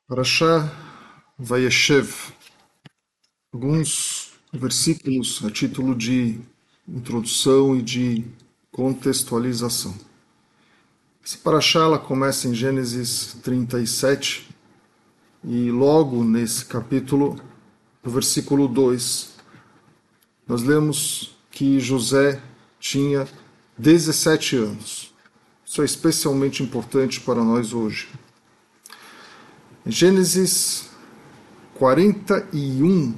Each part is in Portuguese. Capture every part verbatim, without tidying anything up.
Parashá Vayeshev, alguns versículos a título de introdução e de contextualização. Essa Parashá ela começa em Gênesis trinta e sete e logo nesse capítulo, no versículo dois, nós lemos que José tinha dezessete anos. Isso é especialmente importante para nós hoje. Em Gênesis quarenta e um,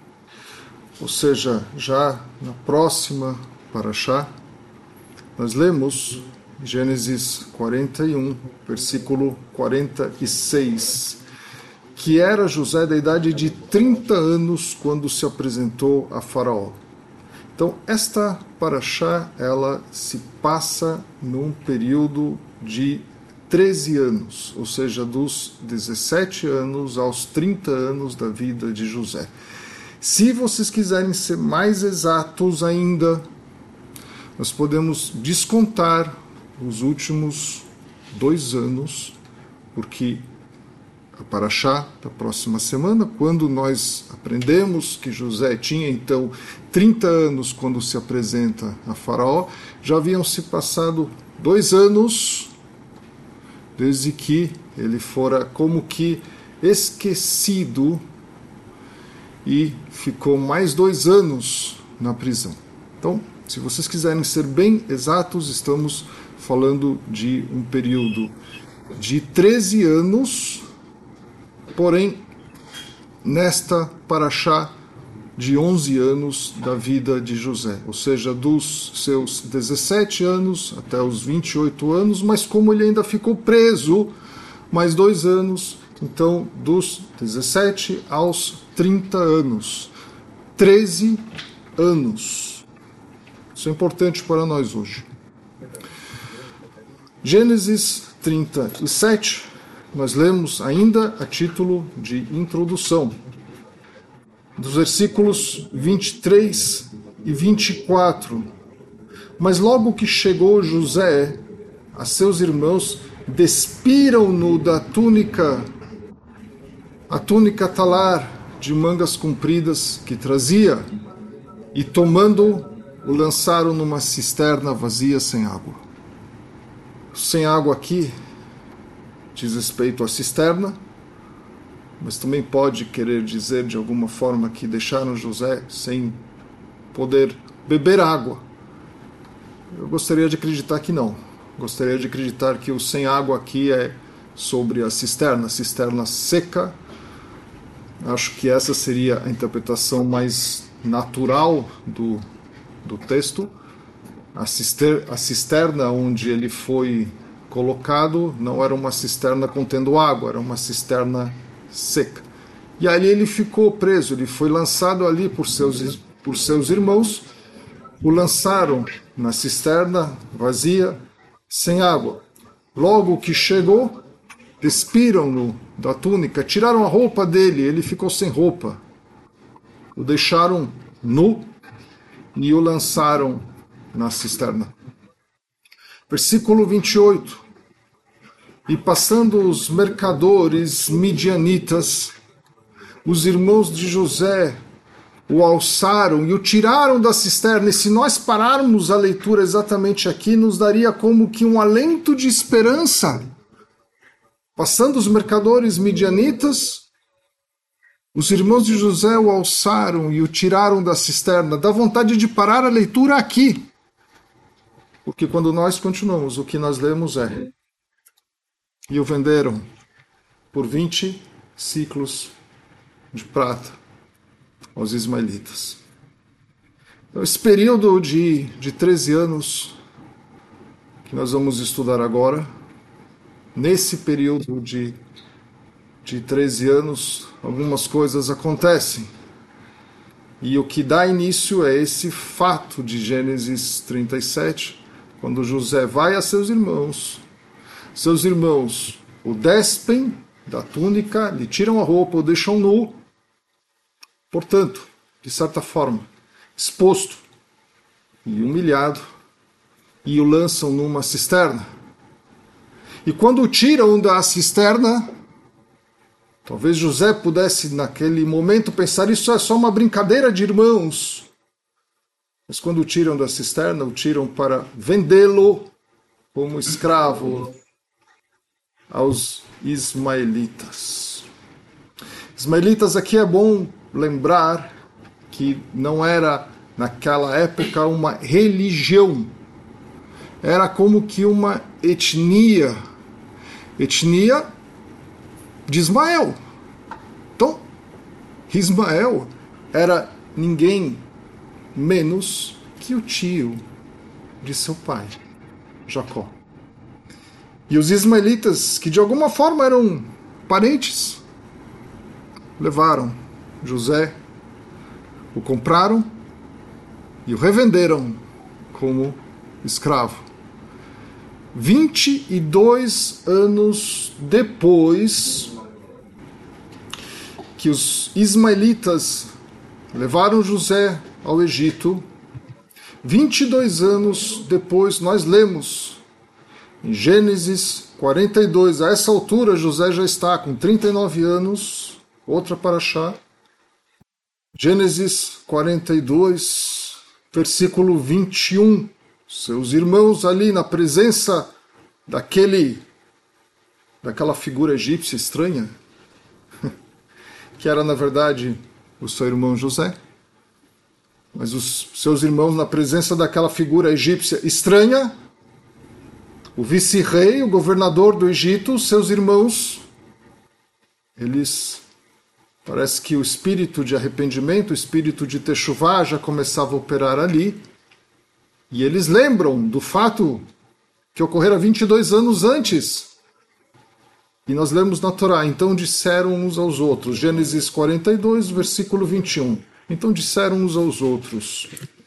ou seja, já na próxima Parashá, nós lemos Gênesis quarenta e um, versículo quarenta e seis, que era José da idade de trinta anos quando se apresentou a Faraó. Então, esta Parashá, ela se passa num período de treze anos, ou seja, dos dezessete anos aos trinta anos da vida de José. Se vocês quiserem ser mais exatos ainda, nós podemos descontar os últimos dois anos, porque a Parashá da próxima semana, quando nós aprendemos que José tinha então trinta anos quando se apresenta a Faraó, já haviam se passado dois anos desde que ele fora como que esquecido e ficou mais dois anos na prisão. Então, se vocês quiserem ser bem exatos, estamos falando de um período de treze anos, porém, nesta Parashá de onze anos da vida de José, ou seja, dos seus dezessete anos até os vinte e oito anos, mas como ele ainda ficou preso mais dois anos, então dos dezessete aos trinta anos, treze anos. Isso é importante para nós hoje. Gênesis trinta e sete, nós lemos ainda a título de introdução, dos versículos vinte e três e vinte e quatro. Mas logo que chegou José, a seus irmãos despiram-no da túnica, a túnica talar de mangas compridas que trazia, e tomando-o, o lançaram numa cisterna vazia sem água. Sem água aqui diz respeito à cisterna, mas também pode querer dizer de alguma forma que deixaram José sem poder beber água. Eu gostaria de acreditar que não. Gostaria de acreditar que o sem água aqui é sobre a cisterna, cisterna seca. Acho que essa seria a interpretação mais natural do, do texto. A, cister, a cisterna onde ele foi colocado não era uma cisterna contendo água, era uma cisterna seca. E ali ele ficou preso, ele foi lançado ali por seus, por seus irmãos, o lançaram na cisterna vazia, sem água. Logo que chegou, despiram-no da túnica, tiraram a roupa dele, ele ficou sem roupa. O deixaram nu e o lançaram na cisterna. Versículo vinte e oito. E passando os mercadores midianitas, os irmãos de José o alçaram e o tiraram da cisterna. E se nós pararmos a leitura exatamente aqui, nos daria como que um alento de esperança. Passando os mercadores midianitas, os irmãos de José o alçaram e o tiraram da cisterna. Dá vontade de parar a leitura aqui. Porque quando nós continuamos, o que nós lemos é: e o venderam por vinte ciclos de prata aos ismaelitas. Então, esse período de, de treze anos que nós vamos estudar agora, nesse período de, de treze anos, algumas coisas acontecem. E o que dá início é esse fato de Gênesis trinta e sete, quando José vai a seus irmãos, seus irmãos o despem da túnica, lhe tiram a roupa, o deixam nu, portanto, de certa forma, exposto e humilhado, e o lançam numa cisterna. E quando o tiram da cisterna, Talvez José pudesse, naquele momento, pensar: isso é só uma brincadeira de irmãos. Mas quando o tiram da cisterna, o tiram para vendê-lo como escravo aos ismaelitas. Ismaelitas, aqui é bom lembrar que não era, naquela época, uma religião. Era como que uma etnia. Etnia de Ismael. Então, Ismael era ninguém menos que o tio de seu pai, Jacó. E os ismaelitas, que de alguma forma eram parentes, levaram José, o compraram e o revenderam como escravo. vinte e dois anos depois que os ismaelitas levaram José ao Egito, vinte e dois anos depois, nós lemos em Gênesis quarenta e dois, a essa altura José já está com trinta e nove anos, outra paraxá, Gênesis quarenta e dois, versículo vinte e um, seus irmãos ali na presença daquele, daquela figura egípcia estranha, que era na verdade o seu irmão José, mas os seus irmãos na presença daquela figura egípcia estranha, o vice-rei, o governador do Egito, seus irmãos, eles, parece que o espírito de arrependimento, o espírito de Techuvá já começava a operar ali, e eles lembram do fato que ocorrera vinte e dois anos antes. E nós lemos na Torá: então disseram uns aos outros, Gênesis quarenta e dois, versículo vinte e um. Então disseram uns aos outros: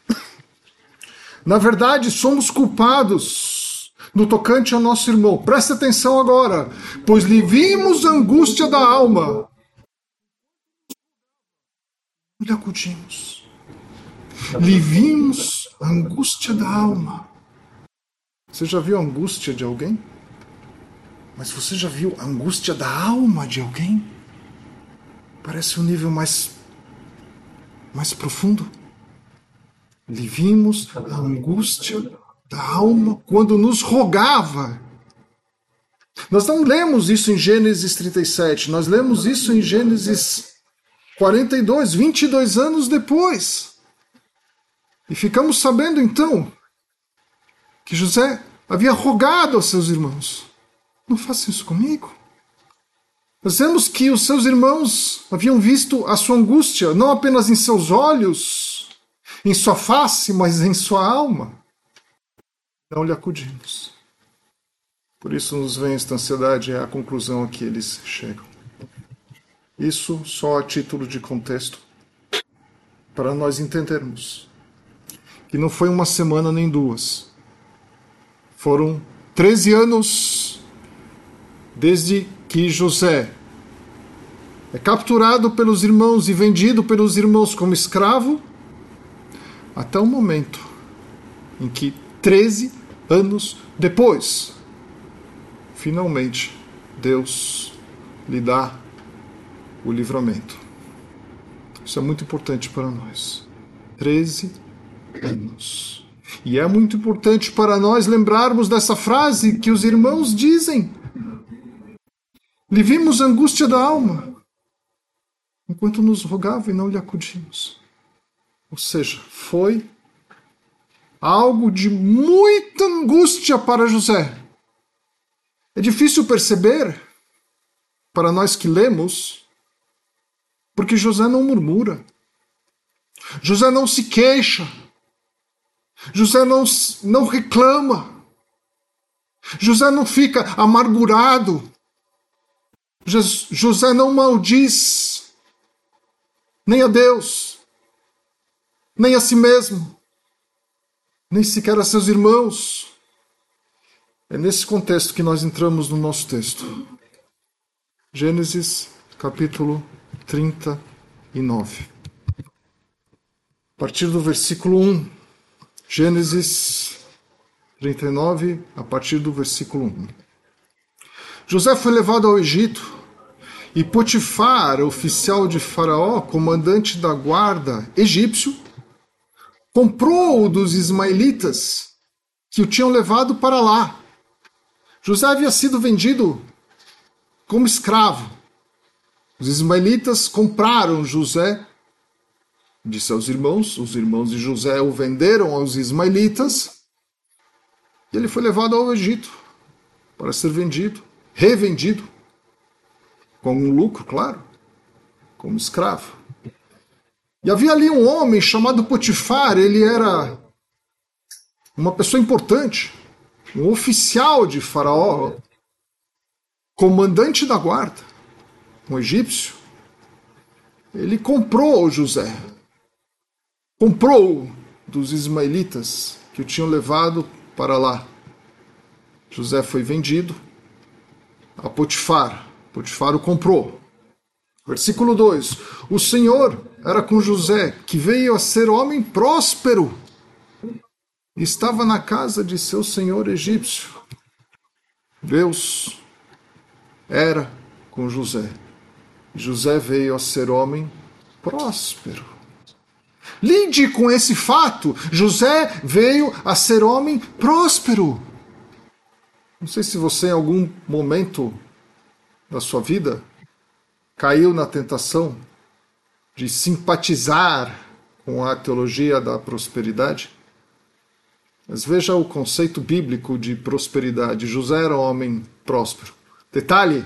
na verdade, somos culpados no tocante ao nosso irmão. Presta atenção agora, pois lhe vimos a angústia da alma. Lhe acudimos. Lhe vimos a angústia da alma. Você já viu a angústia de alguém? Mas você já viu a angústia da alma de alguém? Parece um nível mais, mais profundo. Lhe vimos a angústia da alma quando nos rogava. Nós não lemos isso em Gênesis trinta e sete, nós lemos isso em Gênesis quarenta e dois, vinte e dois anos depois. E ficamos sabendo então que José havia rogado aos seus irmãos: não façam isso comigo. Nós vemos que os seus irmãos haviam visto a sua angústia, não apenas em seus olhos, em sua face, mas em sua alma. Não lhe acudimos. Por isso nos vem esta ansiedade, é a conclusão a que eles chegam. Isso só a título de contexto, para nós entendermos que não foi uma semana nem duas. Foram treze anos desde que José é capturado pelos irmãos e vendido pelos irmãos como escravo, até o momento em que, treze anos depois, finalmente Deus lhe dá o livramento. Isso é muito importante para nós. treze anos. E é muito importante para nós lembrarmos dessa frase que os irmãos dizem: lhe vimos a angústia da alma, enquanto nos rogava e não lhe acudimos. Ou seja, foi algo de muita angústia para José. É difícil perceber, para nós que lemos, porque José não murmura. José não se queixa. José não, não reclama. José não fica amargurado. José não maldiz nem a Deus, nem a si mesmo, nem sequer a seus irmãos. É nesse contexto que nós entramos no nosso texto. Gênesis capítulo trinta e nove. A partir do versículo um. Gênesis trinta e nove, a partir do versículo um. José foi levado ao Egito E Potifar, oficial de Faraó, comandante da guarda egípcio, comprou-o dos ismaelitas que o tinham levado para lá. José havia sido vendido como escravo. Os ismaelitas compraram José de seus irmãos, os irmãos de José o venderam aos ismaelitas, e ele foi levado ao Egito para ser vendido, revendido, com um lucro, claro, como escravo. E havia ali um homem chamado Potifar, ele era uma pessoa importante, um oficial de Faraó, comandante da guarda, um egípcio. Ele comprou José, comprou dos ismaelitas que o tinham levado para lá. José foi vendido a Potifar. Potifar o comprou. Versículo dois. O Senhor era com José, que veio a ser homem próspero, e estava na casa de seu senhor egípcio. Deus era com José. José veio a ser homem próspero. Lide com esse fato. José veio a ser homem próspero. Não sei se você em algum momento da sua vida caiu na tentação de simpatizar com a teologia da prosperidade. Mas veja o conceito bíblico de prosperidade. José era um homem próspero. Detalhe,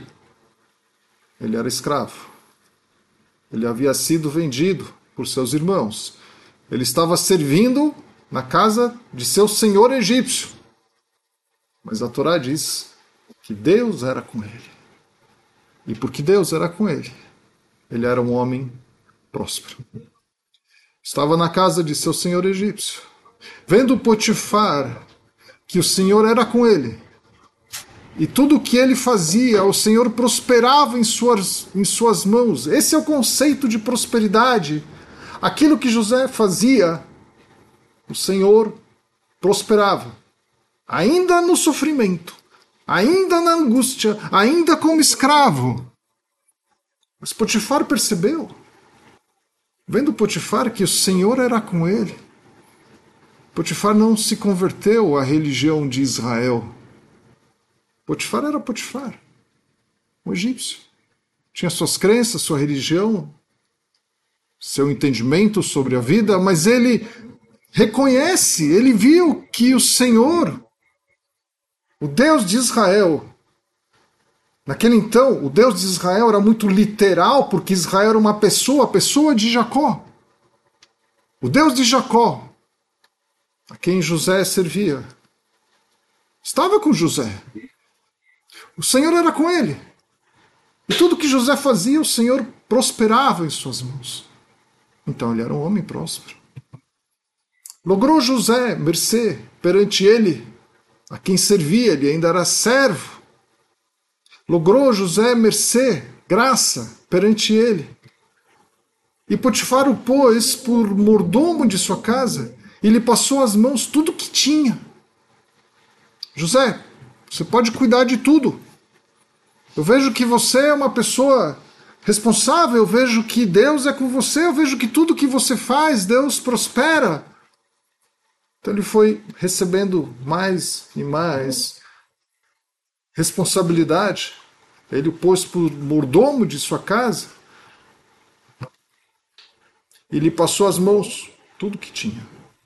ele era escravo. Ele havia sido vendido por seus irmãos. Ele estava servindo na casa de seu senhor egípcio. Mas a Torá diz que Deus era com ele. E porque Deus era com ele, ele era um homem próspero. Estava na casa de seu senhor egípcio. Vendo Potifar que o Senhor era com ele, e tudo o que ele fazia, o Senhor prosperava em suas, em suas mãos. Esse é o conceito de prosperidade. Aquilo que José fazia, o Senhor prosperava. Ainda no sofrimento, ainda na angústia, ainda como escravo. Mas Potifar percebeu, vendo Potifar que o Senhor era com ele. Potifar não se converteu à religião de Israel. Potifar era Potifar, um egípcio. Tinha suas crenças, sua religião, seu entendimento sobre a vida, mas ele reconhece, ele viu que o Senhor, o Deus de Israel, naquele então, o Deus de Israel era muito literal, porque Israel era uma pessoa, a pessoa de Jacó. O Deus de Jacó, a quem José servia, estava com José. O Senhor era com ele. E tudo que José fazia, o Senhor prosperava em suas mãos. Então ele era um homem próspero. Logrou José mercê perante ele, a quem servia, ele ainda era servo. Logrou José mercê, graça, perante ele. E Potifar o pôs por mordomo de sua casa, e lhe passou às mãos tudo o que tinha. José, você pode cuidar de tudo. Eu vejo que você é uma pessoa responsável, eu vejo que Deus é com você, eu vejo que tudo que você faz, Deus prospera. Então ele foi recebendo mais e mais responsabilidade. Ele o pôs por mordomo de sua casa e lhe passou às mãos tudo que tinha.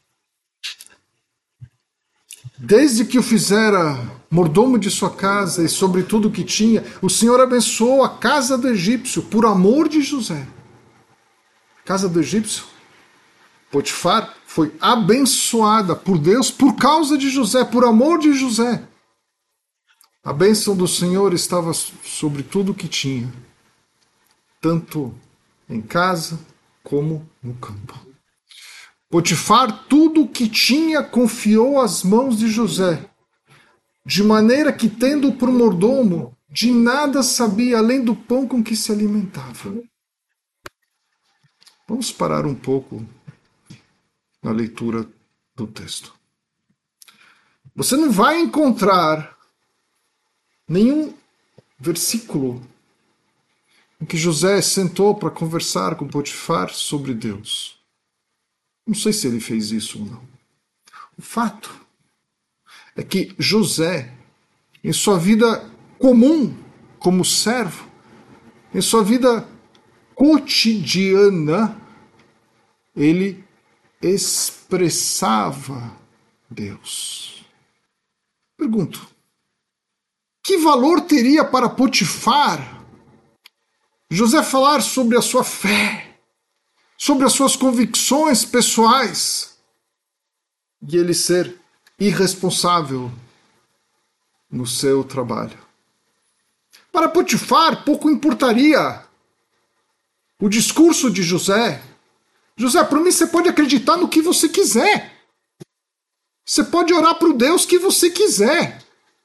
Desde que o fizera mordomo de sua casa e sobre tudo que tinha, o Senhor abençoou a casa do egípcio por amor de José. A casa do egípcio, Potifar, foi abençoada por Deus por causa de José, por amor de José. A bênção do Senhor estava sobre tudo que tinha, tanto em casa como no campo. Potifar tudo o que tinha confiou às mãos de José, de maneira que, tendo por mordomo, de nada sabia além do pão com que se alimentava. Vamos parar um pouco na leitura do texto. Você não vai encontrar nenhum versículo em que José sentou para conversar com Potifar sobre Deus. Não sei se ele fez isso ou não. O fato é que José, em sua vida comum como servo, em sua vida cotidiana, ele expressava Deus. Pergunto, que valor teria para Potifar José falar sobre a sua fé, sobre as suas convicções pessoais, e ele ser irresponsável no seu trabalho? Para Potifar, pouco importaria o discurso de José. José, para mim você pode acreditar no que você quiser. Você pode orar para o Deus que você quiser.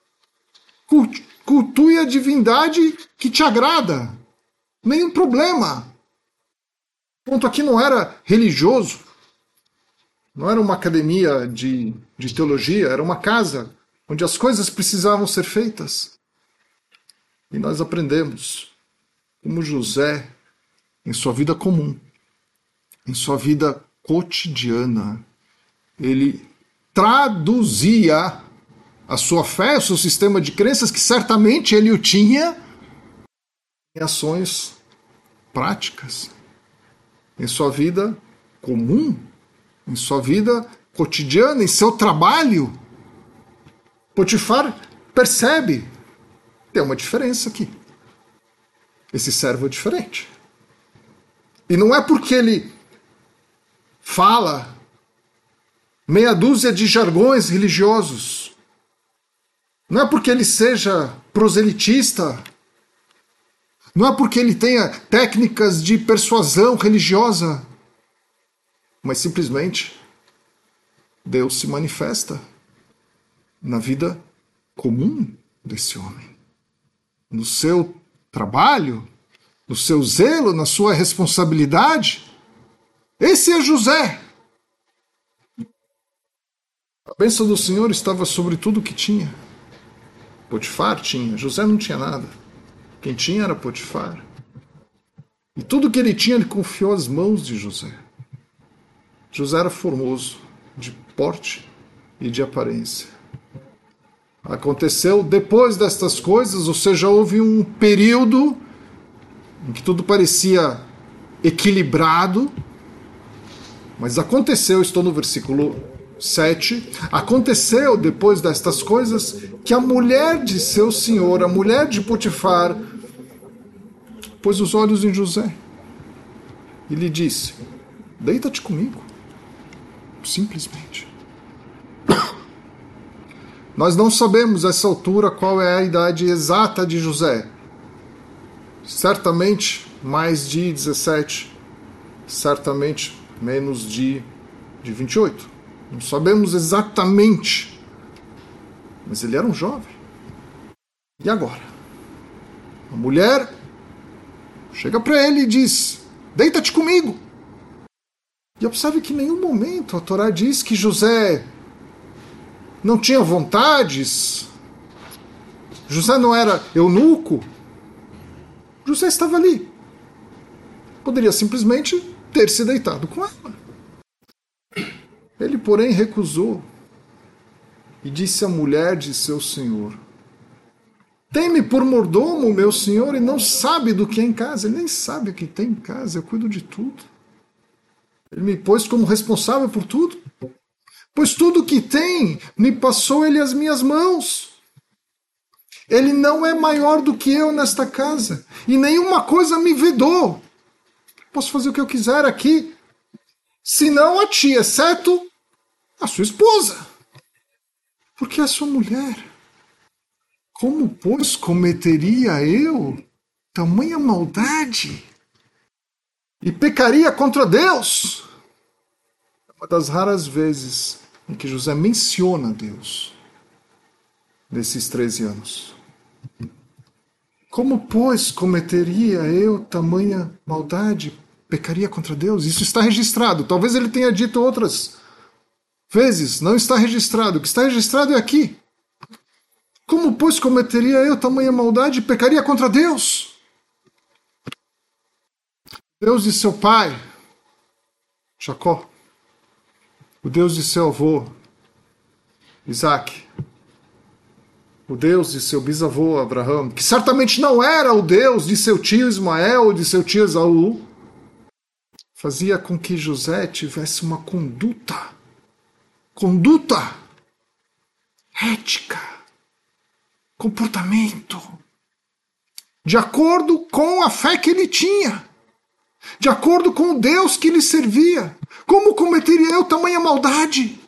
Cultue a divindade que te agrada. Nenhum problema. O ponto aqui não era religioso. Não era uma academia de, de teologia. Era uma casa onde as coisas precisavam ser feitas. E nós aprendemos como José, em sua vida comum, em sua vida cotidiana, ele traduzia a sua fé, o seu sistema de crenças, que certamente ele o tinha, em ações práticas, em sua vida comum, em sua vida cotidiana, em seu trabalho. Potifar percebe, tem uma diferença aqui. Esse servo é diferente. E não é porque ele fala meia dúzia de jargões religiosos, não é porque ele seja proselitista, não é porque ele tenha técnicas de persuasão religiosa, mas simplesmente Deus se manifesta na vida comum desse homem, no seu trabalho, no seu zelo, na sua responsabilidade. Esse é José. A bênção do Senhor estava sobre tudo o que tinha. Potifar tinha, José não tinha nada. Quem tinha era Potifar. E tudo que ele tinha, ele confiou às mãos de José. José era formoso, de porte e de aparência. Aconteceu depois destas coisas, ou seja, houve um período em que tudo parecia equilibrado, mas aconteceu, estou no versículo sete, aconteceu depois destas coisas que a mulher de seu senhor, a mulher de Potifar, pôs os olhos em José e lhe disse: deita-te comigo. Simplesmente. Nós não sabemos a essa altura qual é a idade exata de José. Certamente mais de dezessete, certamente menos de, de vinte e oito. Não sabemos exatamente, mas ele era um jovem. E agora? A mulher chega para ele e diz: deita-te comigo. E observe que em nenhum momento a Torá diz que José não tinha vontades, José não era eunuco. José estava ali. Poderia simplesmente ter se deitado com ela. Ele, porém, recusou e disse à mulher de seu senhor: tem-me por mordomo, meu senhor, e não sabe do que é em casa. Ele nem sabe o que tem em casa, eu cuido de tudo. Ele me pôs como responsável por tudo. Pois tudo que tem, me passou ele às minhas mãos. Ele não é maior do que eu nesta casa, e nenhuma coisa me vedou. Posso fazer o que eu quiser aqui, senão a ti, exceto a sua esposa, porque é sua mulher. Como, pois, cometeria eu tamanha maldade e pecaria contra Deus? É uma das raras vezes em que José menciona Deus nesses treze anos. Como, pois, cometeria eu tamanha maldade, pecaria contra Deus? Isso está registrado. Talvez ele tenha dito outras vezes, não está registrado. O que está registrado é aqui. Como, pois, cometeria eu tamanha maldade e pecaria contra Deus? Deus de seu pai, Jacó, o Deus de seu avô, Isaac, o Deus de seu bisavô, Abraão, que certamente não era o Deus de seu tio Ismael ou de seu tio Esaú, fazia com que José tivesse uma conduta, conduta, ética, comportamento, de acordo com a fé que ele tinha, de acordo com o Deus que lhe servia. Como cometeria eu tamanha maldade?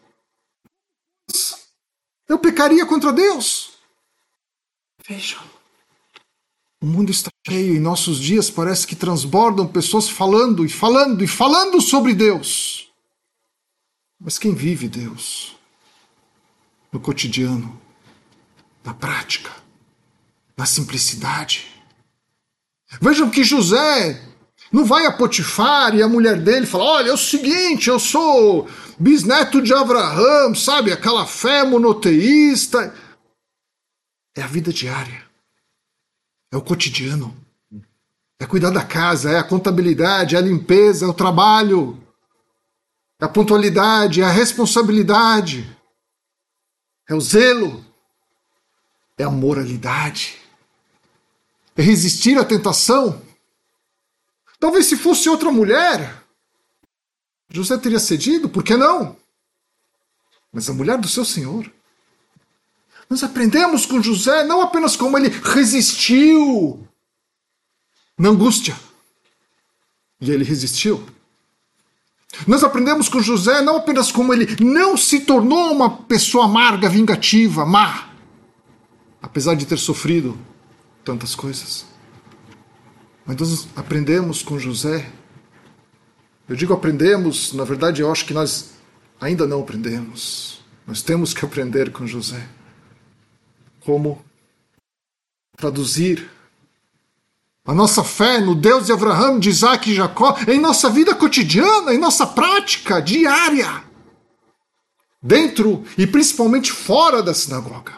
Eu pecaria contra Deus? Vejam, o mundo está cheio, em nossos dias parece que transbordam pessoas falando e falando e falando sobre Deus. Mas quem vive Deus? No cotidiano, na prática, na simplicidade. Vejam que José não vai a Potifar e a mulher dele fala: olha, é o seguinte, eu sou bisneto de Abraão, sabe? Aquela fé monoteísta. É a vida diária. É o cotidiano. É cuidar da casa, é a contabilidade, é a limpeza, é o trabalho. É a pontualidade, é a responsabilidade. É o zelo. É a moralidade. É resistir à tentação. Talvez se fosse outra mulher, José teria cedido, por que não? Mas a mulher do seu Senhor. Nós aprendemos com José não apenas como ele resistiu na angústia, e ele resistiu. Nós aprendemos com José não apenas como ele não se tornou uma pessoa amarga, vingativa, má, apesar de ter sofrido tantas coisas. Mas nós aprendemos com José. Eu digo aprendemos, na verdade eu acho que nós ainda não aprendemos. Nós temos que aprender com José. Como traduzir a nossa fé no Deus de Abraão, de Isaac e Jacó em nossa vida cotidiana, em nossa prática diária. Dentro e principalmente fora da sinagoga.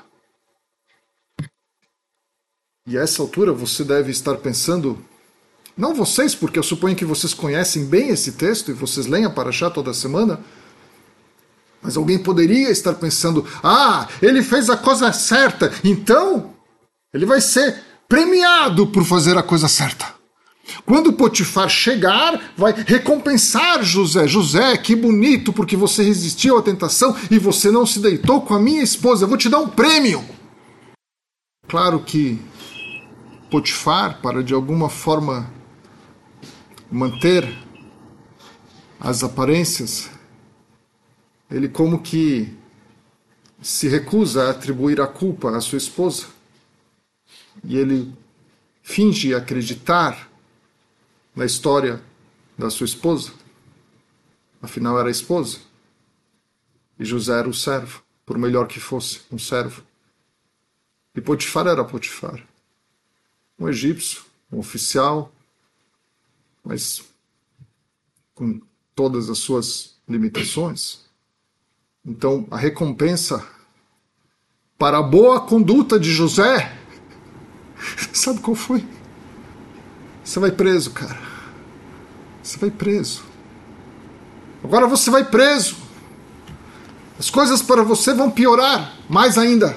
E a essa altura você deve estar pensando, não vocês, porque eu suponho que vocês conhecem bem esse texto e vocês leem a Parashá toda semana, mas alguém poderia estar pensando: ah, ele fez a coisa certa, então ele vai ser premiado por fazer a coisa certa. Quando Potifar chegar, vai recompensar José. José, que bonito, porque você resistiu à tentação e você não se deitou com a minha esposa. Eu vou te dar um prêmio. Claro que Potifar, para de alguma forma manter as aparências, ele como que se recusa a atribuir a culpa à sua esposa. E ele finge acreditar na história da sua esposa. Afinal, era a esposa. E José era o servo, por melhor que fosse um servo. E Potifar era Potifar. Um egípcio, um oficial, mas com todas as suas limitações. Então, a recompensa para a boa conduta de José, sabe qual foi? Você vai preso, cara. Você vai preso. Agora você vai preso. As coisas para você vão piorar mais ainda.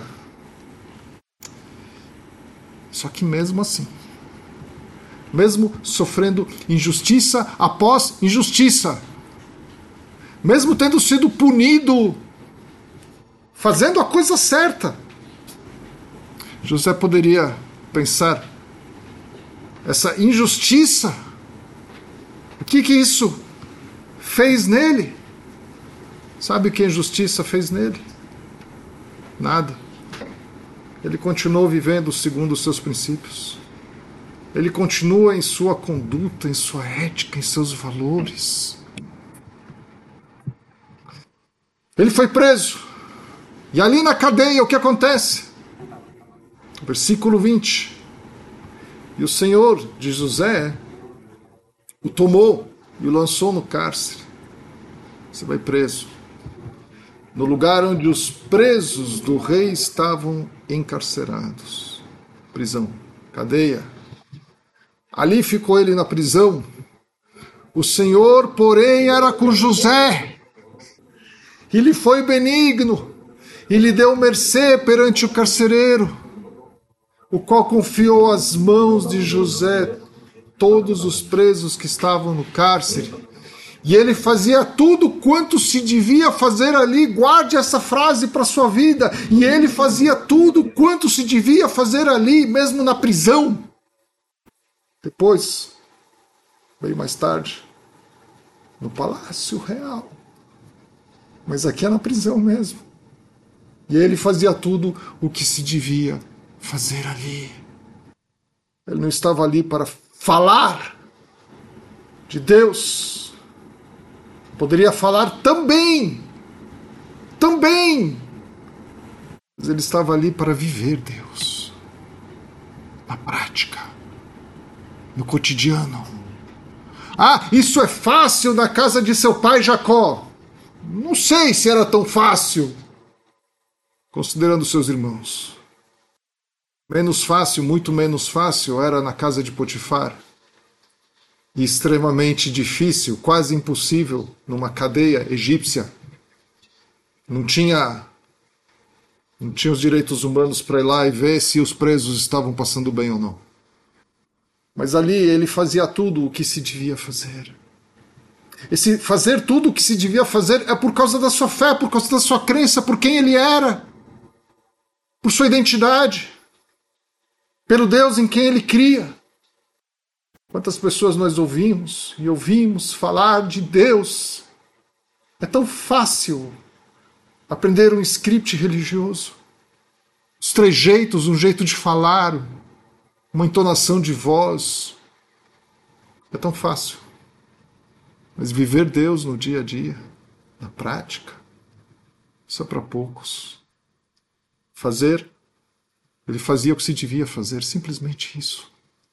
Só que mesmo assim, mesmo sofrendo injustiça após injustiça, mesmo tendo sido punido, fazendo a coisa certa, José poderia pensar: essa injustiça, o que que isso fez nele? Sabe o que a injustiça fez nele? Nada. Ele continuou vivendo segundo os seus princípios. Ele continua em sua conduta, em sua ética, em seus valores. Ele foi preso. E ali na cadeia, o que acontece? Versículo vinte. E o Senhor de José o tomou e o lançou no cárcere. Você vai preso. No lugar onde os presos do rei estavam encarcerados. Prisão, cadeia. Ali ficou ele na prisão O Senhor, porém, era com José, e lhe foi benigno, e lhe deu mercê perante o carcereiro, o qual confiou às mãos de José todos os presos que estavam no cárcere. E ele fazia tudo quanto se devia fazer ali. Guarde essa frase para sua vida. E ele fazia tudo quanto se devia fazer ali, mesmo na prisão. Depois, bem mais tarde, no Palácio Real. Mas aqui é na prisão mesmo. E ele fazia tudo o que se devia fazer ali. Ele não estava ali para falar de Deus. Poderia falar também, também, mas ele estava ali para viver Deus, na prática, no cotidiano. Ah, isso é fácil na casa de seu pai Jacó. Não sei se era tão fácil, considerando seus irmãos. Menos fácil, muito menos fácil, era na casa de Potifar. E extremamente difícil, quase impossível, numa cadeia egípcia. Não tinha, não tinha os direitos humanos para ir lá e ver se os presos estavam passando bem ou não. Mas ali ele fazia tudo o que se devia fazer. Esse fazer tudo o que se devia fazer é por causa da sua fé, por causa da sua crença, por quem ele era, por sua identidade, pelo Deus em quem ele cria. Quantas pessoas nós ouvimos e ouvimos falar de Deus? É tão fácil aprender um script religioso, os trejeitos, um jeito de falar, uma entonação de voz. É tão fácil. Mas viver Deus no dia a dia, na prática, isso é para poucos. Fazer, ele fazia o que se devia fazer, simplesmente isso.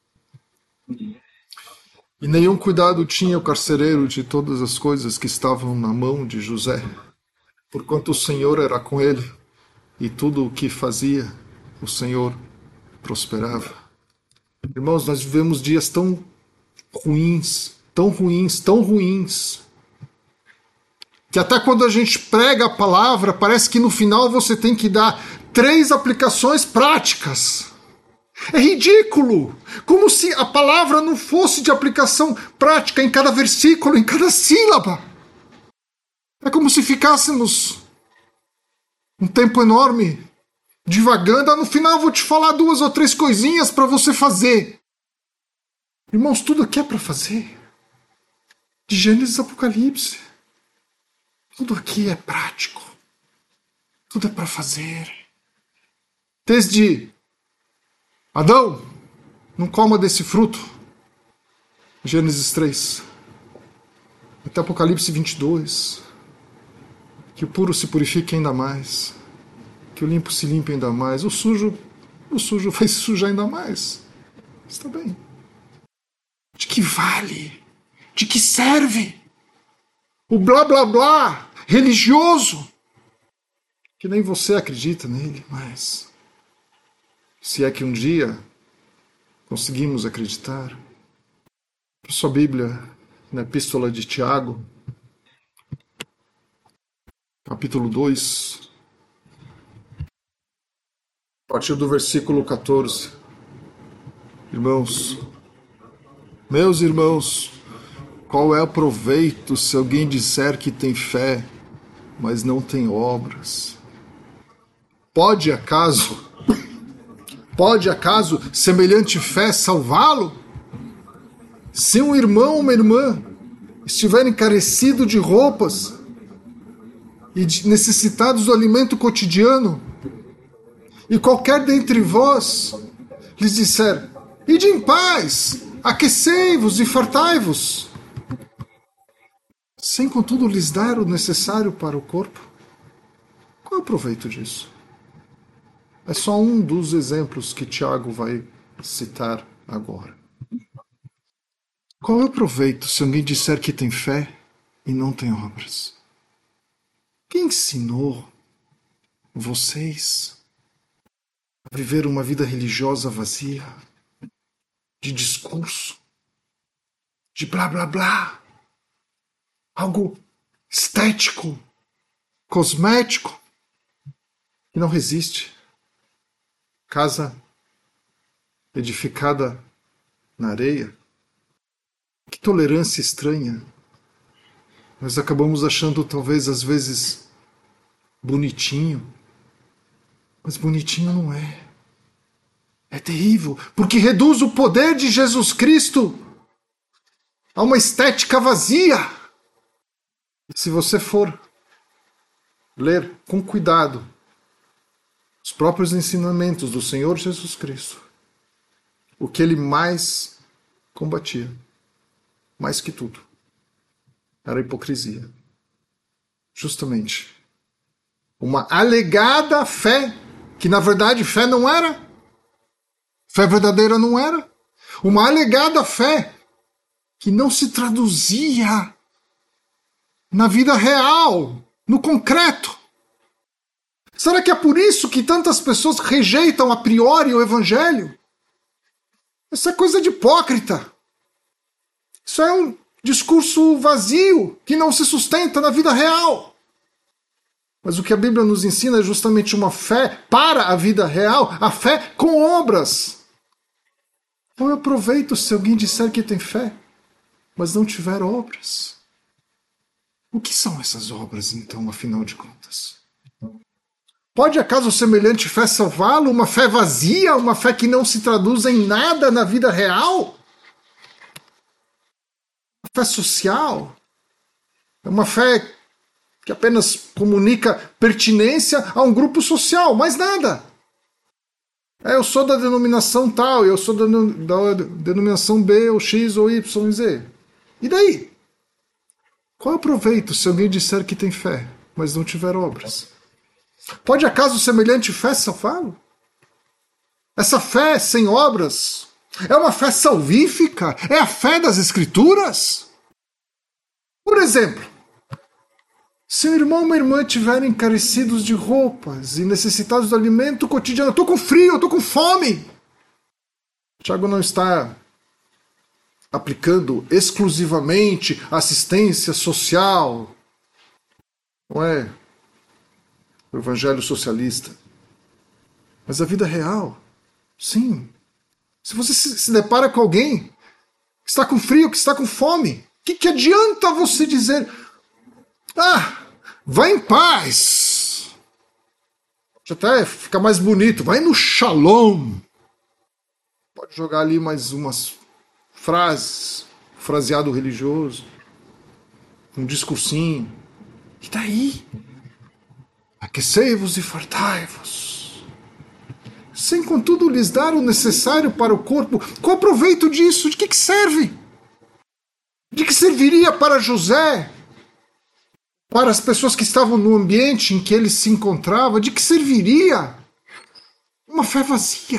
E nenhum cuidado tinha o carcereiro de todas as coisas que estavam na mão de José, porquanto o Senhor era com ele, e tudo o que fazia, o Senhor prosperava. Irmãos, nós vivemos dias tão ruins, tão ruins, tão ruins, que até quando a gente prega a palavra, parece que no final você tem que dar três aplicações práticas. É ridículo! Como se a palavra não fosse de aplicação prática em cada versículo, em cada sílaba. É como se ficássemos um tempo enorme divagando. Ah, no final eu vou te falar duas ou três coisinhas para você fazer. Irmãos, tudo aqui é para fazer. De Gênesis a Apocalipse. Tudo aqui é prático. Tudo é para fazer. Desde Adão, não coma desse fruto. Gênesis três. Até Apocalipse vinte e dois. Que o puro se purifique ainda mais. Que o limpo se limpe ainda mais. O sujo, o sujo vai se sujar ainda mais. Está bem. De que vale? De que serve? O blá blá blá religioso. Que nem você acredita nele, mas se é que um dia conseguimos acreditar. Sua Bíblia, na Epístola de Tiago, capítulo dois, a partir do versículo catorze. Irmãos, meus irmãos, qual é o proveito se alguém disser que tem fé, mas não tem obras? Pode acaso Pode acaso semelhante fé salvá-lo? Se um irmão ou uma irmã estiver encarecido de roupas e de necessitados do alimento cotidiano, e qualquer dentre vós lhes disser: ide em paz, aquecei-vos e fartai-vos, sem contudo lhes dar o necessário para o corpo, qual é o proveito disso? É só um dos exemplos que Tiago vai citar agora. Qual é o proveito se alguém disser que tem fé e não tem obras? Quem ensinou vocês a viver uma vida religiosa vazia, de discurso, de blá blá blá? algo estético, cosmético, que não resiste. Casa edificada na areia. Que tolerância estranha. Nós acabamos achando, talvez, às vezes, bonitinho. Mas bonitinho não é. É terrível, porque reduz o poder de Jesus Cristo a uma estética vazia. E se você for ler com cuidado os próprios ensinamentos do Senhor Jesus Cristo, o que ele mais combatia, mais que tudo, era a hipocrisia. Justamente. Uma alegada fé, que na verdade fé não era. Fé verdadeira não era. Uma alegada fé que não se traduzia na vida real, no concreto. Será que é por isso que tantas pessoas rejeitam a priori o Evangelho? Isso é coisa de hipócrita. Isso é um discurso vazio que não se sustenta na vida real. Mas o que a Bíblia nos ensina é justamente uma fé para a vida real, a fé com obras. Qual é o proveito se alguém disser que tem fé, mas não tiver obras? O que são essas obras, então, afinal de contas? Pode acaso semelhante fé salvá-lo? Uma fé vazia? Uma fé que não se traduz em nada na vida real? Uma fé social? É uma fé que apenas comunica pertinência a um grupo social, mais nada. É, eu sou da denominação tal, eu sou da, da denominação B, ou X, ou Y, Z. E daí? Qual é o proveito se alguém disser que tem fé, mas não tiver obras? Pode acaso semelhante fé salvá-lo? Essa fé sem obras é uma fé salvífica? É a fé das Escrituras? Por exemplo, se um irmão ou uma irmã estiverem carecidos de roupas e necessitados de alimento cotidiano, eu estou com frio, eu estou com fome. Tiago não está aplicando exclusivamente assistência social. Não é o evangelho socialista. Mas a vida real, sim. Se você se depara com alguém que está com frio, que está com fome, o que, que adianta você dizer: ah, vai em paz. Até fica mais bonito. Vai no shalom. Pode jogar ali mais umas frases, fraseado religioso, um discursinho. E daí? Aquecei-vos e fartai-vos. Sem, contudo, lhes dar o necessário para o corpo. Qual o proveito disso? De que, que serve? De que serviria para José? Para as pessoas que estavam no ambiente em que ele se encontrava? De que serviria? Uma fé vazia.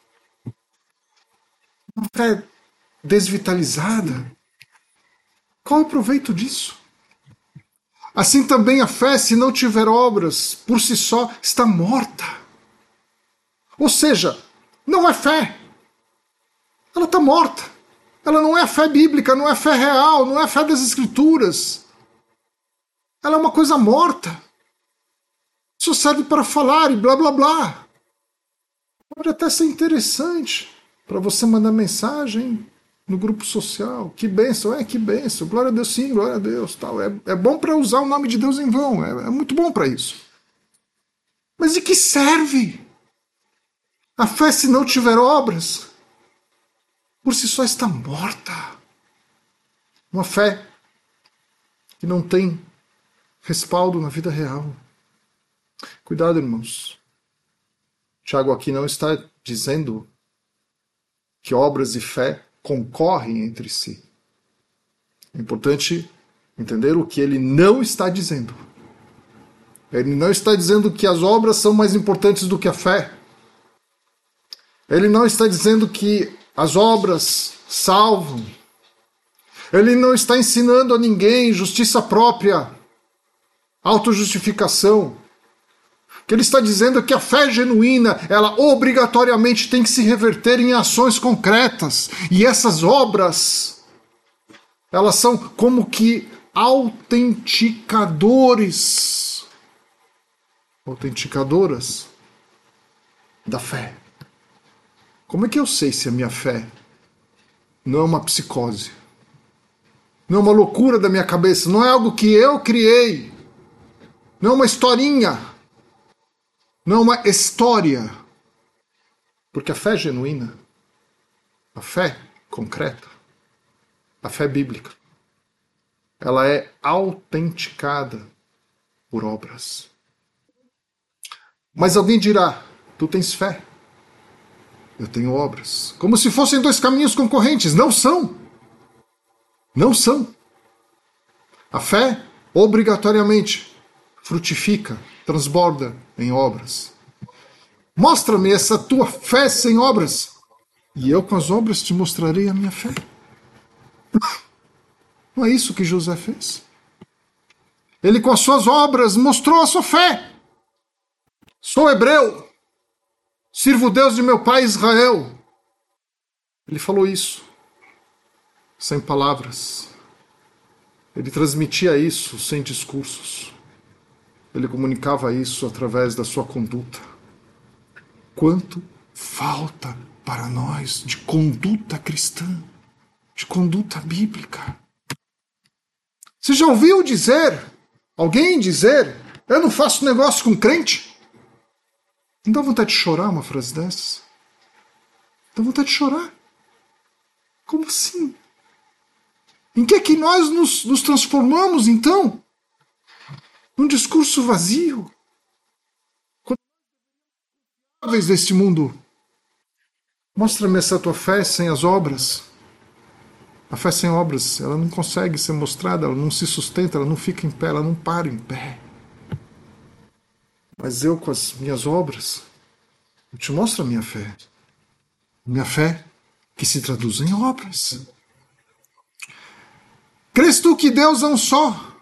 Uma fé desvitalizada. Qual é o proveito disso? Assim também a fé, se não tiver obras, por si só está morta. Ou seja, não é fé. Ela está morta. Ela não é fé bíblica, não é fé real, não é fé das Escrituras. Ela é uma coisa morta. Só serve para falar e blá blá blá. Pode até ser interessante para você mandar mensagem no grupo social. Que bênção, é, que bênção. Glória a Deus, sim, glória a Deus. Tal. É, é bom para usar o nome de Deus em vão. É, é muito bom para isso. Mas de que serve? A fé, se não tiver obras, por si só está morta. Uma fé que não tem respaldo na vida real. Cuidado, irmãos. Tiago aqui não está dizendo que obras e fé concorrem entre si. É importante entender o que ele não está dizendo. Ele não está dizendo que as obras são mais importantes do que a fé. Ele não está dizendo que as obras salvam. Ele não está ensinando a ninguém justiça própria, autojustificação. O que ele está dizendo é que a fé genuína, ela obrigatoriamente tem que se reverter em ações concretas. E essas obras, elas são como que autenticadores, autenticadoras da fé. Como é que eu sei se a minha fé não é uma psicose? Não é uma loucura da minha cabeça, não é algo que eu criei, não é uma historinha, não é uma história. Porque a fé genuína, a fé concreta, a fé bíblica, ela é autenticada por obras. Mas alguém dirá, tu tens fé, eu tenho obras. Como se fossem dois caminhos concorrentes. Não são. Não são. A fé, obrigatoriamente, frutifica, transborda em obras. Mostra-me essa tua fé sem obras, e eu com as obras te mostrarei a minha fé. Não é isso que José fez? Ele com as suas obras mostrou a sua fé. Sou hebreu, sirvo o Deus de meu pai Israel. Ele falou isso, sem palavras. Ele transmitia isso sem discursos. Ele comunicava isso através da sua conduta. Quanto falta para nós de conduta cristã, de conduta bíblica. Você já ouviu dizer, alguém dizer, eu não faço negócio com crente? Não dá vontade de chorar uma frase dessas? Dá vontade de chorar. Como assim? Em que é que nós nos, nos transformamos, então? Num discurso vazio? Quando deste mundo, mostra-me essa tua fé sem as obras. A fé sem obras, ela não consegue ser mostrada, ela não se sustenta, ela não fica em pé, ela não para em pé. Mas eu, com as minhas obras, eu te mostro a minha fé. Minha fé que se traduz em obras. Crês tu que Deus é um só?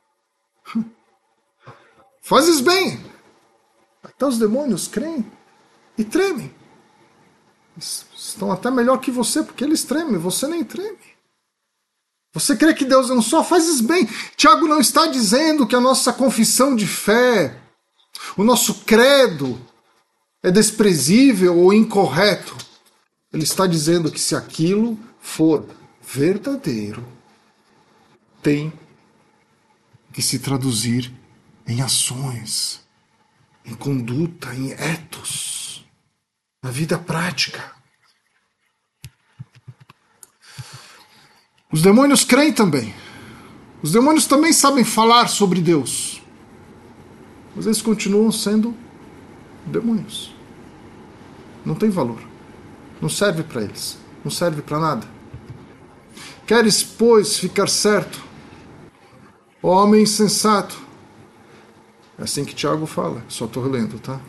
Fazes bem. Até os demônios creem e tremem. Estão até melhor que você, porque eles tremem, você nem treme. Você crê que Deus é um só? Fazes bem. Tiago não está dizendo que a nossa confissão de fé, o nosso credo é desprezível ou incorreto. Ele está dizendo que se aquilo for verdadeiro, tem que se traduzir em ações, em conduta, em etos, na vida prática. Os demônios creem também. Os demônios também sabem falar sobre Deus. Mas eles continuam sendo demônios. Não tem valor. Não serve para eles. Não serve para nada. Queres, pois, ficar certo, ó homem insensato? É assim que Tiago fala. Só estou relendo, tá?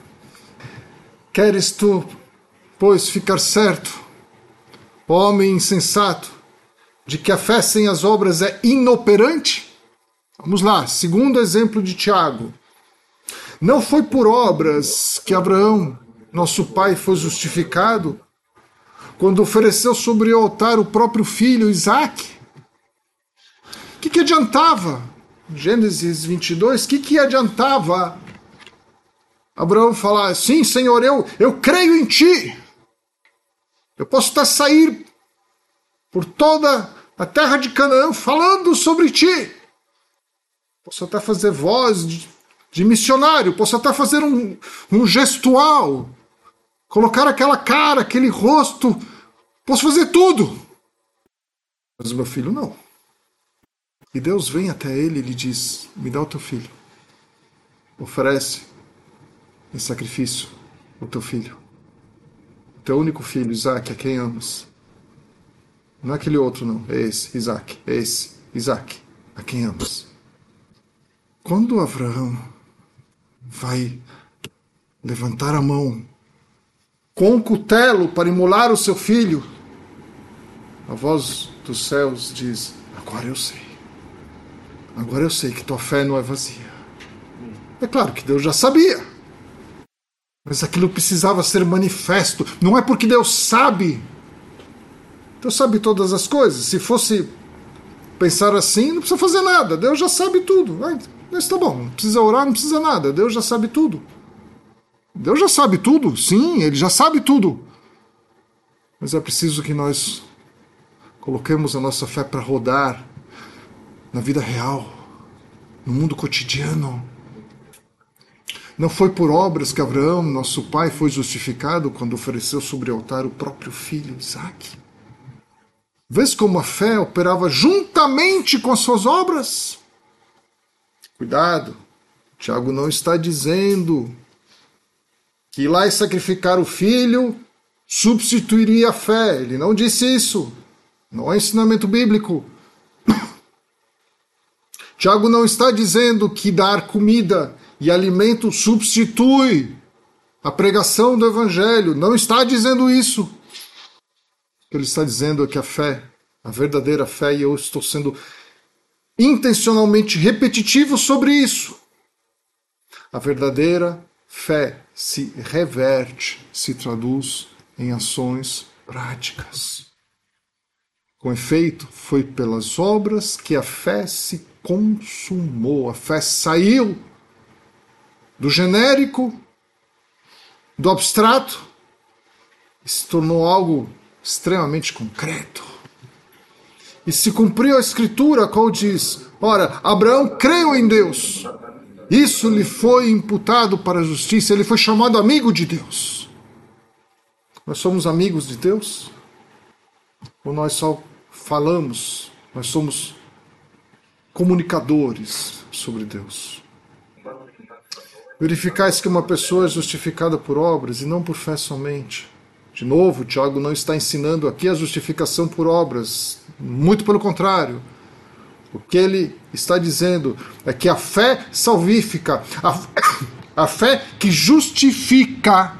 Queres tu, pois, ficar certo, ó homem insensato, de que a fé sem as obras é inoperante? Vamos lá, segundo exemplo de Tiago. Não foi por obras que Abraão, nosso pai, foi justificado quando ofereceu sobre o altar o próprio filho, Isaque? O que, que adiantava? Gênesis vinte e dois, o que, que adiantava Abraão falar, sim, Senhor, eu, eu creio em Ti. Eu posso até sair por toda a terra de Canaã falando sobre Ti. Posso até fazer voz de, de missionário, posso até fazer um, um gestual, colocar aquela cara, aquele rosto, posso fazer tudo. Mas o meu filho não. E Deus vem até ele e lhe diz, me dá o teu filho. Oferece em sacrifício o teu filho. O teu único filho, Isaque, a quem amas. Não é aquele outro, não. É esse, Isaque. É esse, Isaque, a quem amas. Quando Abraão vai levantar a mão com um cutelo para imolar o seu filho, a voz dos céus diz, agora eu sei. Agora eu sei que tua fé não é vazia. É claro que Deus já sabia. Mas aquilo precisava ser manifesto. Não é porque Deus sabe. Deus sabe todas as coisas. Se fosse pensar assim, não precisa fazer nada, Deus já sabe tudo. Ah, mas tá bom, não precisa orar, não precisa nada, Deus já sabe tudo. Deus já sabe tudo, sim, Ele já sabe tudo. Mas é preciso que nós coloquemos a nossa fé para rodar na vida real, no mundo cotidiano. Não foi por obras que Abraão, nosso pai, foi justificado quando ofereceu sobre o altar o próprio filho, Isaque. Vês como a fé operava juntamente com as suas obras? Cuidado, Tiago não está dizendo que ir lá e sacrificar o filho substituiria a fé. Ele não disse isso. Não é ensinamento bíblico. Tiago não está dizendo que dar comida e alimento substitui a pregação do evangelho. Não está dizendo isso. O que ele está dizendo é que a fé, a verdadeira fé, e eu estou sendo intencionalmente repetitivo sobre isso, a verdadeira fé se reverte, se traduz em ações práticas. Com efeito, foi pelas obras que a fé se consumou. A fé saiu do genérico, do abstrato, e se tornou algo extremamente concreto. E se cumpriu a escritura, qual diz: ora, Abraão creu em Deus, isso lhe foi imputado para a justiça, ele foi chamado amigo de Deus. Nós somos amigos de Deus? Ou nós só falamos, nós somos comunicadores sobre Deus? Verificais que uma pessoa é justificada por obras e não por fé somente. De novo, Tiago não está ensinando aqui a justificação por obras, muito pelo contrário. O que ele está dizendo é que a fé salvífica, a, a fé que justifica,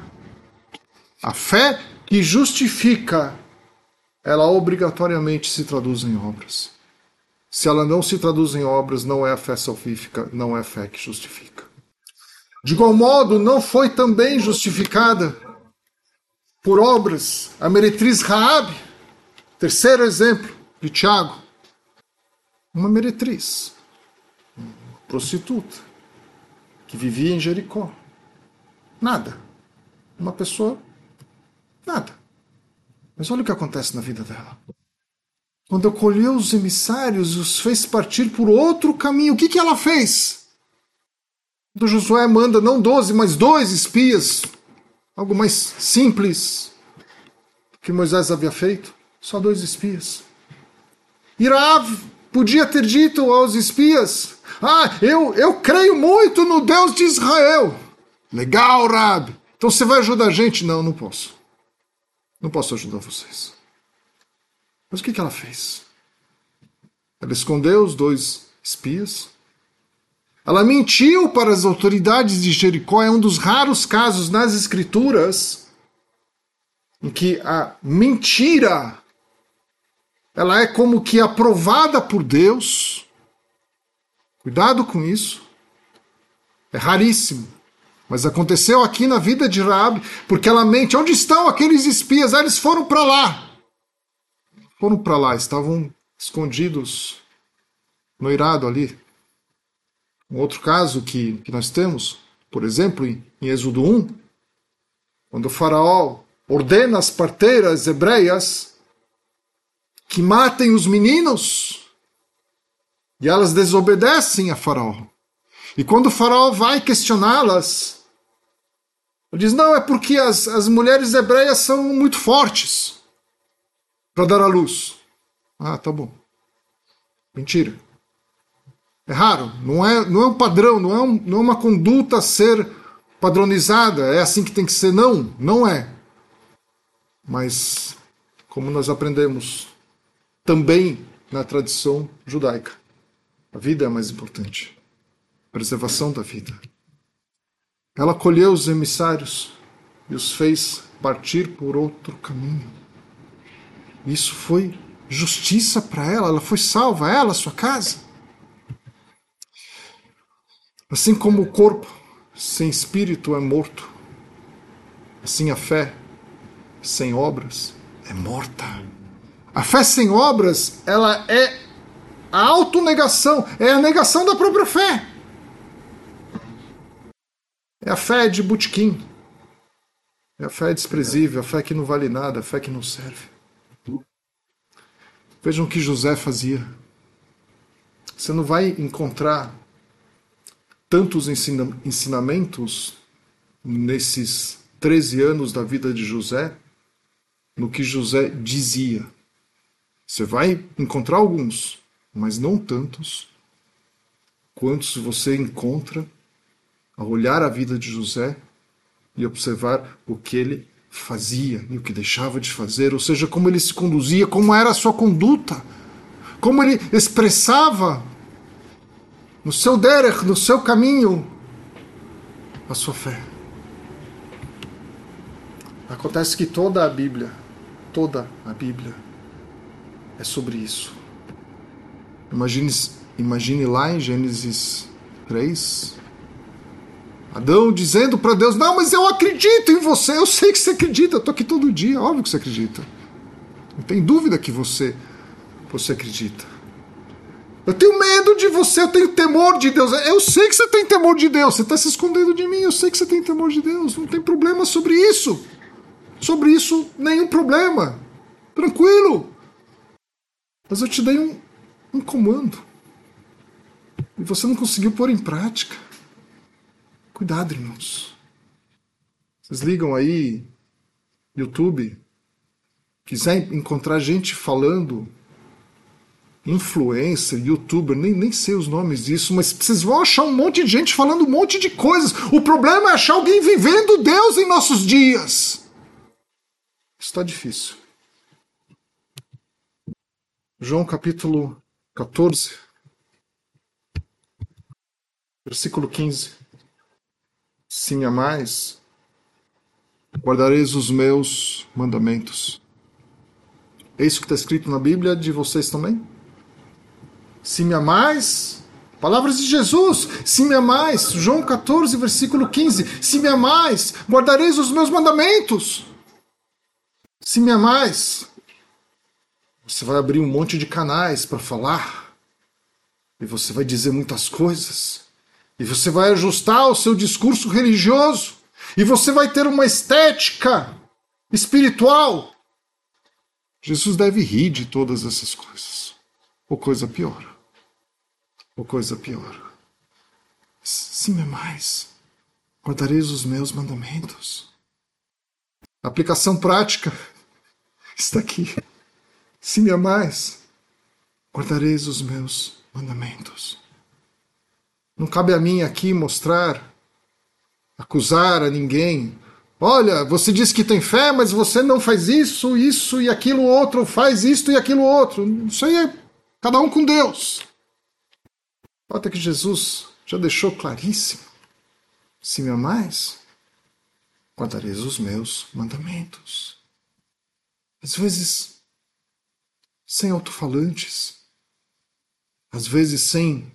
a fé que justifica, ela obrigatoriamente se traduz em obras. Se ela não se traduz em obras, não é a fé salvífica, não é a fé que justifica. De igual modo, não foi também justificada por obras a meretriz Raabe, terceiro exemplo de Tiago. Uma meretriz, uma prostituta, que vivia em Jericó. Nada. Uma pessoa, nada. Mas olha o que acontece na vida dela. Quando acolheu os emissários e os fez partir por outro caminho, o que, que ela fez? Quando Josué manda não doze, mas dois espias, algo mais simples que Moisés havia feito, só dois espias. E Raabe podia ter dito aos espias: ah, eu, eu creio muito no Deus de Israel. Legal, Raabe. Então você vai ajudar a gente? Não, não posso. Não posso ajudar vocês. Mas o que, que ela fez? Ela escondeu os dois espias. Ela mentiu para as autoridades de Jericó. É um dos raros casos nas Escrituras em que a mentira ela é como que aprovada por Deus. Cuidado com isso. É raríssimo. Mas aconteceu aqui na vida de Raabe, porque ela mente. Onde estão aqueles espias? Ah, eles foram para lá. Foram para lá, estavam escondidos no eirado ali. Um outro caso que, que nós temos, por exemplo, em, em Êxodo um, quando o faraó ordena às parteiras hebreias que matem os meninos, e elas desobedecem a faraó. E quando o faraó vai questioná-las, ele diz: não, é porque as, as mulheres hebreias são muito fortes para dar à luz. Ah, tá bom. Mentira. É raro, não é, não é um padrão, não é, um, não é uma conduta a ser padronizada, é assim que tem que ser. Não, não é. Mas, como nós aprendemos também na tradição judaica, a vida é mais importante. A preservação da vida. Ela acolheu os emissários e os fez partir por outro caminho. Isso foi justiça para ela, ela foi salva, ela, sua casa. Assim como o corpo sem espírito é morto, assim a fé sem obras é morta. A fé sem obras, ela é A autonegação é a negação da própria fé. É a fé de botequim. É a fé desprezível, a fé que não vale nada, a fé que não serve. Vejam o que José fazia. Você não vai encontrar tantos ensina- ensinamentos nesses treze anos da vida de José no que José dizia. Você vai encontrar alguns, mas não tantos quantos você encontra ao olhar a vida de José e observar o que ele fazia e o que deixava de fazer, ou seja, como ele se conduzia, como era a sua conduta, como ele expressava no seu derech, no seu caminho, a sua fé. Acontece que toda a Bíblia, toda a Bíblia é sobre isso. Imagine, imagine lá em Gênesis três, Adão dizendo para Deus, não, mas eu acredito em você, eu sei que você acredita, eu estou aqui todo dia, óbvio que você acredita. Não tem dúvida que você, você acredita. Eu tenho medo de você, eu tenho temor de Deus. Eu sei que você tem temor de Deus, você está se escondendo de mim, eu sei que você tem temor de Deus, não tem problema sobre isso. Sobre isso, nenhum problema. Tranquilo. Mas eu te dei um, um comando. E você não conseguiu pôr em prática. Cuidado, irmãos. Vocês ligam aí, YouTube, quiser encontrar gente falando, influencer, youtuber, nem, nem sei os nomes disso, mas vocês vão achar um monte de gente falando um monte de coisas. O problema é achar alguém vivendo Deus em nossos dias. Está difícil. João capítulo catorze, versículo quinze. Se me amais, guardareis os meus mandamentos. É isso que está escrito na Bíblia de vocês também? Se me amais, palavras de Jesus, se me amais, João catorze, versículo quinze. Se me amais, guardareis os meus mandamentos. Se me amais, você vai abrir um monte de canais para falar, e você vai dizer muitas coisas, e você vai ajustar o seu discurso religioso, e você vai ter uma estética espiritual. Jesus deve rir de todas essas coisas, ou coisa pior, ou coisa pior. Se me amais, guardareis os meus mandamentos. A aplicação prática está aqui. Se me amais, guardareis os meus mandamentos. Não cabe a mim aqui mostrar, acusar a ninguém. Olha, você diz que tem fé, mas você não faz isso, isso e aquilo outro, faz isto e aquilo outro. Isso aí é cada um com Deus. Nota que Jesus já deixou claríssimo. Se me amais, guardareis os meus mandamentos. Às vezes, sem alto-falantes, às vezes sem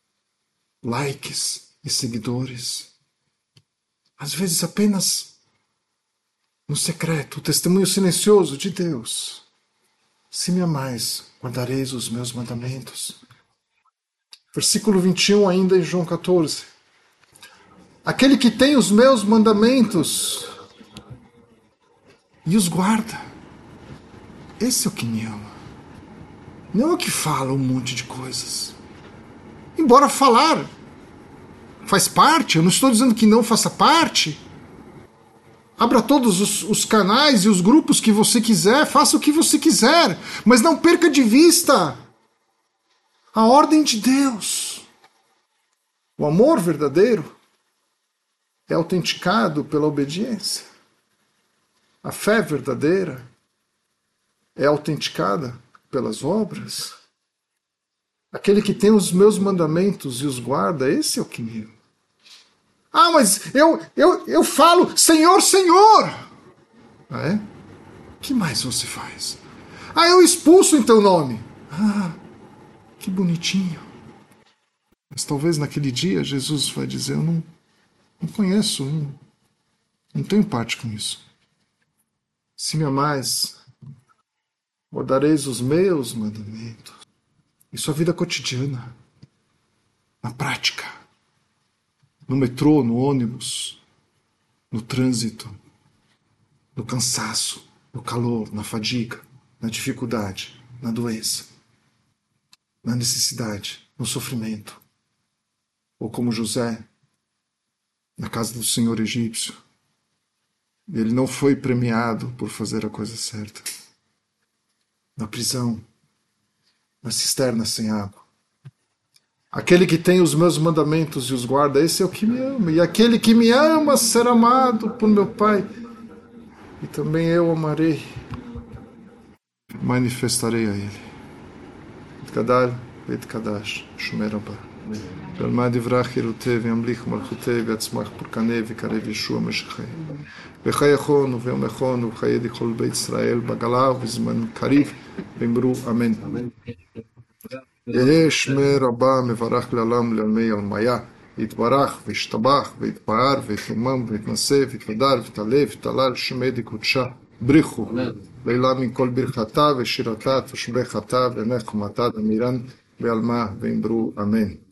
likes e seguidores, às vezes apenas no secreto, o testemunho silencioso de Deus. Se me amais, guardareis os meus mandamentos. Versículo vinte e um ainda em João catorze. Aquele que tem os meus mandamentos e os guarda, esse é o que me ama. Não é o que fala um monte de coisas. Embora falar faz parte, eu não estou dizendo que não faça parte. Abra todos os, os canais e os grupos que você quiser, faça o que você quiser, mas não perca de vista a ordem de Deus. O amor verdadeiro é autenticado pela obediência. A fé verdadeira é autenticada pelas obras. Aquele que tem os meus mandamentos e os guarda, esse é o que me ama. Ah, mas eu, eu, eu falo Senhor, Senhor. Ah, é? O que mais você faz? Ah, eu expulso em teu nome. Ah, que bonitinho. Mas talvez naquele dia Jesus vai dizer, eu não, não conheço, não, não tenho parte com isso. Se me amais, guardareis os meus mandamentos. em sua vida cotidiana, na prática, no metrô, no ônibus, no trânsito, no cansaço, no calor, na fadiga, na dificuldade, na doença, na necessidade, no sofrimento. Ou como José, na casa do senhor egípcio. Ele não foi premiado por fazer a coisa certa. Na prisão, na cisterna sem água. Aquele que tem os meus mandamentos e os guarda, esse é o que me ama. E aquele que me ama será amado por meu Pai. E também eu amarei, manifestarei a ele. Gadal, Beit Kadash, Shomer Rabba. Shalmad Ivrach Yeruteh, V'yamlich Malchuteh, V'yatzmach Purkaneh, V'karev Yeshua Meshacheh. V'chayachon, V'yomechon, V'chayed Yichol Beit Israel, B'galav, V'zman Kariv, V'imru Amen. יהא שמי רבה מברך לעולם לעלמי עלמיה, יתברך וישתבח ויתפאר ויתרומם ויתנשא ויתהדר ויתעלה ויתהלל שמי דקודשה בריחו לילה מכל ברכתה ושירתה תושבי חטא ונחמתה דמירן ועלמה ואמרו אמן.